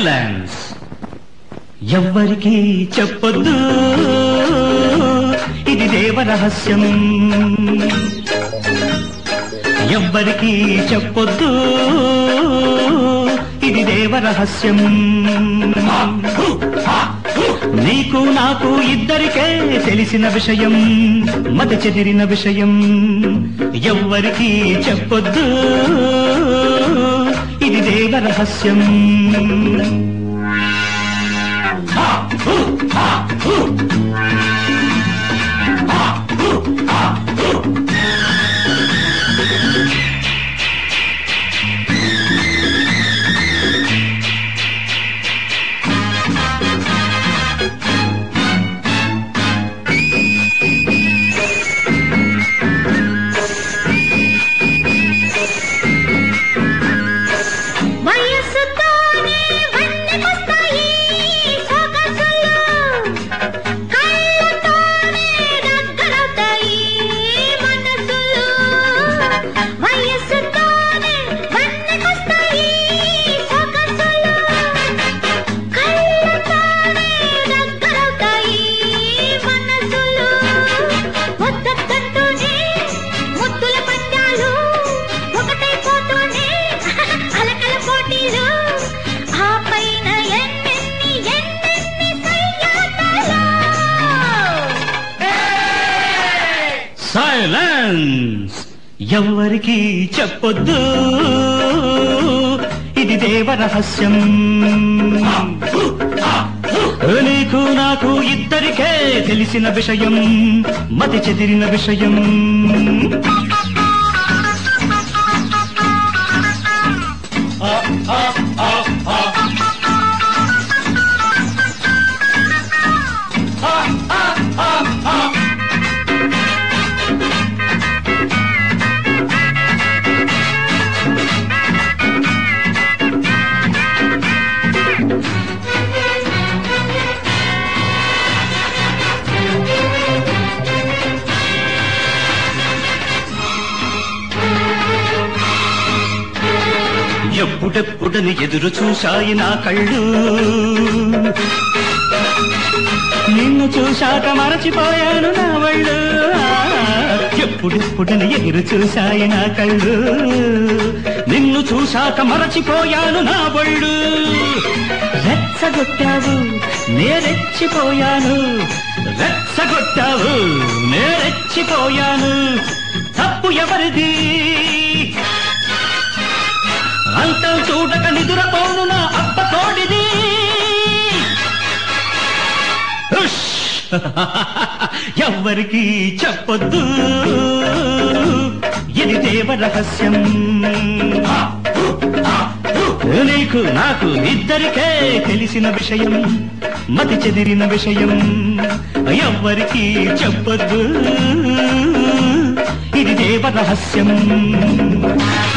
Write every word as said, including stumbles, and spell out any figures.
Silence. ఎవ్వరికి చెప్పొద్దు, ఇది దేవ రహస్యం. ఎవ్వరికి చెప్పొద్దు, ఇది దేవ రహస్యం. నీకు నాకు ఇద్దరికే తెలిసిన విషయం, మత చెదిరిన విషయం. ఎవ్వరికి చెప్పొద్దు, ఇది దేవ రహస్యం. సైలెన్స్. ఎవ్వరికి చెప్పొద్దు, ఇది దేవ రహస్యం. నీకు నాకు ఇద్దరికే తెలిసిన విషయం, మతి చెదిరిన విషయం. ఎప్పుడెప్పుడని ఎదురు చూశాయి నా కళ్ళు, నిన్ను చూశాక మరచిపోయాను నా వళ్ళు. ఎప్పుడెప్పుడని ఎదురు చూశాయి నా కళ్ళు, నిన్ను చూశాక మరచిపోయాను నా వళ్ళు. రెచ్చగొట్టావు నేరెచ్చిపోయాను, రెచ్చగొట్టావు నేరెచ్చిపోయాను. తప్పు ఎవరిది అంతం చూడక నిదురపోను నా అప్ప తోడిది. ఎవ్వరికి చెప్పొద్దు, ఇది దేవ రహస్యం. నీకు నాకు ఇద్దరికే తెలిసిన విషయం, మతి చెదిరిన విషయం. ఎవ్వరికి చెప్పొద్దు, ఇది దేవ రహస్యం.